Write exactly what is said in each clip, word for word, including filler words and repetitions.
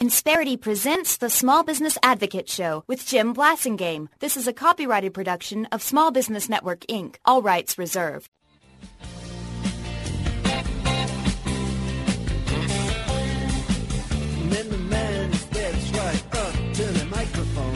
Insperity presents the Small Business Advocate Show with Jim Blasingame. This is a copyrighted production of Small Business Network, Incorporated. All rights reserved. Then the man steps right up to the microphone.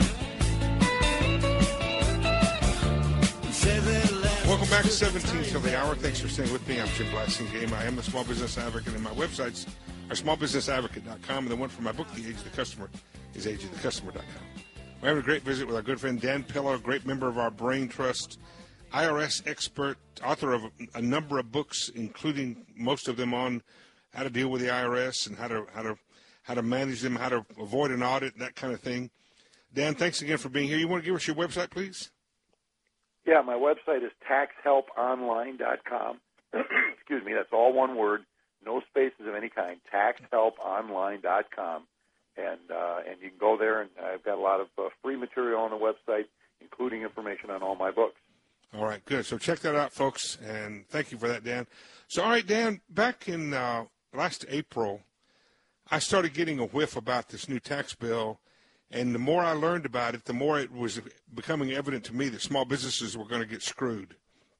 Welcome back to seventeen till the hour. Thanks for staying with me. I'm Jim Blasingame. I am the Small Business Advocate, and my websites are small business advocate dot com, and the one for my book, The Age of the Customer, is age of the customer dot com. We're having a great visit with our good friend Dan Pilla, a great member of our Brain Trust, I R S expert, author of a number of books, including most of them on how to deal with the I R S and how to how to how to manage them, how to avoid an audit, that kind of thing. Dan, thanks again for being here. You want to give us your website, please? Yeah, my website is tax help online dot com. Excuse me, that's all one word, no spaces of any kind, tax help online dot com. And uh, and you can go there, and I've got a lot of uh, free material on the website, including information on all my books. All right, good. So check that out, folks, and thank you for that, Dan. So, all right, Dan, back in uh, last April, I started getting a whiff about this new tax bill, and the more I learned about it, the more it was becoming evident to me that small businesses were going to get screwed.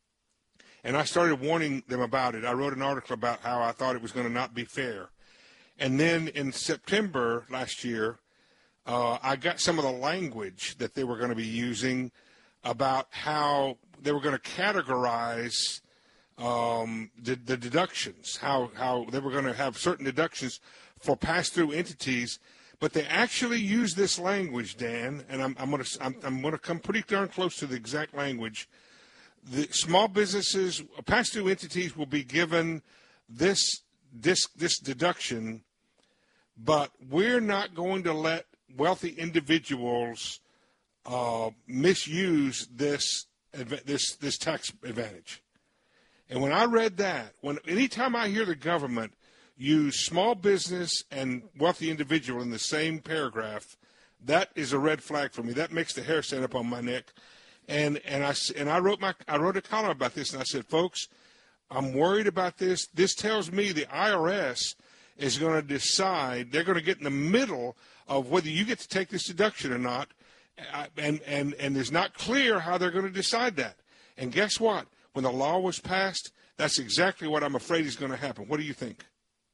And I started warning them about it. I wrote an article about how I thought it was going to not be fair. And then in September last year, uh, I got some of the language that they were going to be using about how they were going to categorize um, the, the deductions, how, how they were going to have certain deductions for pass-through entities. But they actually use this language, Dan, and I'm, I'm going to I'm, I'm going to come pretty darn close to the exact language. The small businesses, pass-through entities, will be given this this this deduction, but we're not going to let wealthy individuals uh, misuse this this this tax advantage. And when I read that, when anytime I hear the government use small business and wealthy individual in the same paragraph, that is a red flag for me. That makes the hair stand up on my neck. And and I and I wrote my I wrote a column about this, and I said, folks, I'm worried about this. This tells me the I R S is going to decide. They're going to get in the middle of whether you get to take this deduction or not, and and and it's not clear how they're going to decide that. And guess what? When the law was passed, that's exactly what I'm afraid is going to happen. What do you think?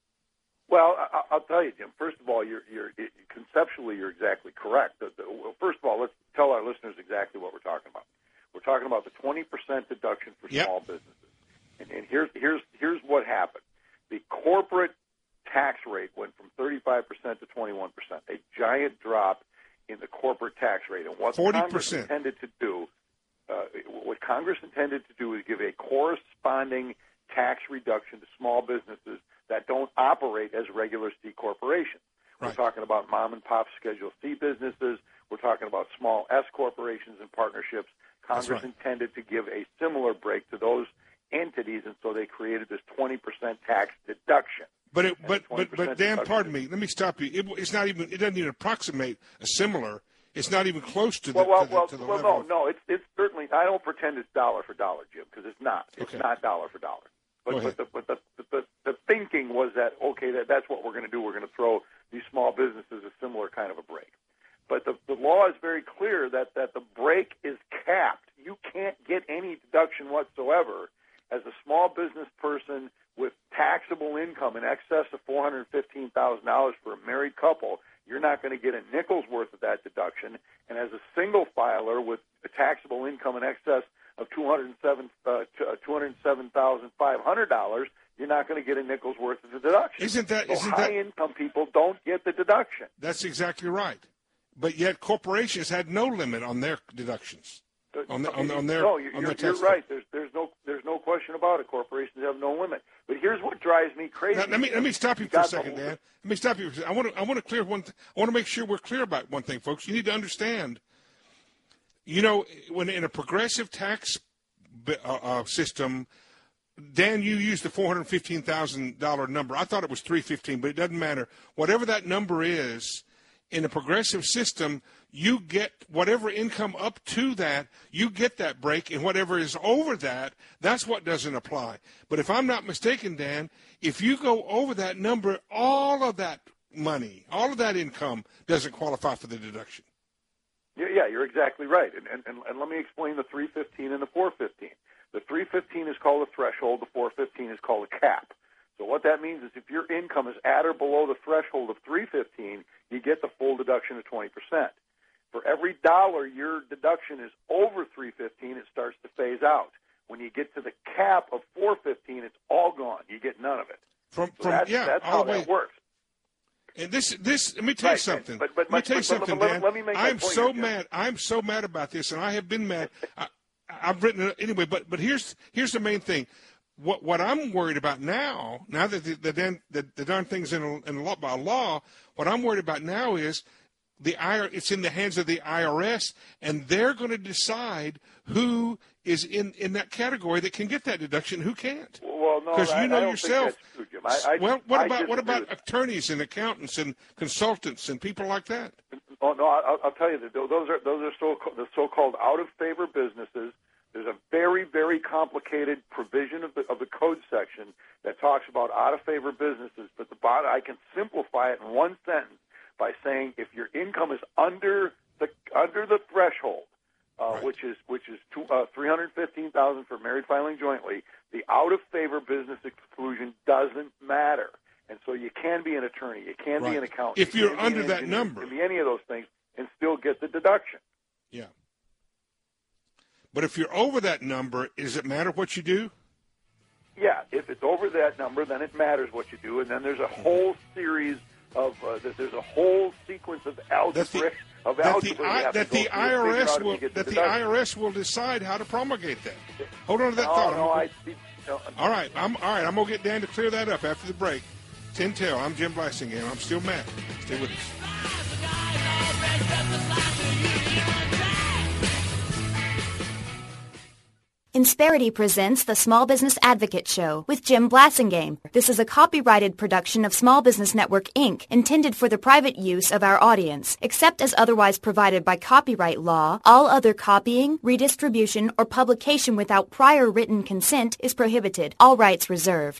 Well, I'll tell you, Jim. First of all, you're, you're conceptually you're exactly correct. Well, first of all, let's tell our listeners exactly what we're talking about. We're talking about the twenty percent deduction for yep. small businesses, and, and here's here's here's what happened. The corporate tax rate went from thirty-five percent to twenty-one percent, a giant drop in the corporate tax rate. And what forty percent. Congress intended to do, uh, what Congress intended to do is give a corresponding tax reduction to small businesses that don't operate as regular C corporations. Right. We're talking about mom-and-pop Schedule C businesses. We're talking about small S corporations and partnerships. Congress right. intended to give a similar break to those entities, and so they created this twenty percent tax deduction. But it, but but but Dan, deduction. pardon me. Let me stop you. It, it's not even. It doesn't even approximate a similar. It's not even close to the. Well, well, to the, well, to the well level no, of, no. It's it's certainly. I don't pretend it's dollar for dollar, Jim, because it's not. It's okay. not dollar for dollar. But, but, the, but the, the, the thinking was that, okay, that, that's what we're going to do. We're going to throw these small businesses a similar kind of a break. But the, the law is very clear that, that the break is capped. You can't get any deduction whatsoever as a small business person with taxable income in excess of four hundred fifteen thousand dollars for a married couple. You're not going to get a nickel's worth of that deduction. And as a single filer with a taxable income in excess of two hundred seven thousand five hundred dollars, you're not going to get a nickel's worth of the deduction. Isn't that? So isn't high-income people don't get the deduction. That's exactly right. But yet corporations had no limit on their deductions. On, the, on, on their no, you're, on their you're right. There's there's no there's no question about it. Corporations have no limit. But here's what drives me crazy. Now, let me let me stop you, you for a second, Dan. Let me stop you. For a second. I want to I want to clear one. Th- I want to make sure we're clear about one thing, folks. You need to understand. You know, when in a progressive tax uh, uh, system, Dan, you used the four hundred fifteen thousand dollars number. I thought it was three hundred fifteen thousand dollars, but it doesn't matter. Whatever that number is, in a progressive system, you get whatever income up to that, you get that break, and whatever is over that, that's what doesn't apply. But if I'm not mistaken, Dan, if you go over that number, all of that money, all of that income doesn't qualify for the deduction. Yeah, yeah, you're exactly right. And, and, and, and let me explain the three fifteen and the four fifteen. The three fifteen is called a threshold. The four fifteen is called a cap. So what that means is if your income is at or below the threshold of three fifteen, you get the full deduction of twenty percent. For every dollar your deduction is over three fifteen, it starts to phase out. When you get to the cap of four fifteen, it's all gone. You get none of it. From, so from that's, yeah, that's all how the way. that works. And this, this, let me tell you right, something. But, but, let me but, tell you but, something, let, Dan. let me make I'm point so here, mad. I'm so mad about this, and I have been mad. I, I've written it anyway. But but here's here's the main thing. What what I'm worried about now, now that the the, the, the, the darn thing's in a, in a law, by law, what I'm worried about now is the I R, it's in the hands of the I R S, and they're going to decide who is in, in that category that can get that deduction, and who can't. Well, no, because you know I don't yourself. Think that's true, Jim. I, I, well, what I about what about with attorneys and accountants and consultants and people like that? Oh no, I'll, I'll tell you that those are those are so the so-called out of favor businesses. There's a very, very complicated provision of the of the code section that talks about out of favor businesses. But the bottom, I can simplify it in one sentence by saying if your income is under the under the threshold, uh, right. which is which is two, uh, three hundred fifteen thousand for married filing jointly, the out of favor business exclusion doesn't matter. And so you can be an attorney, you can right. be an accountant, if you're you under an that engineer, number, you can be any of those things and still get the deduction. Yeah. But if you're over that number, does it matter what you do? Yeah, if it's over that number, then it matters what you do, and then there's a whole series of uh, there's a whole sequence of algebra of that algebra the, I, that the I R S will that the I R S will decide how to promulgate that. Hold on to that no, thought. No, I, no, all right, I'm all right. I'm gonna get Dan to clear that up after the break. ten till. I'm Jim Blasingame. I'm still mad. Stay with us. Insperity presents the Small Business Advocate Show with Jim Blasingame. This is a copyrighted production of Small Business Network, Incorporated, intended for the private use of our audience. Except as otherwise provided by copyright law, all other copying, redistribution, or publication without prior written consent is prohibited. All rights reserved.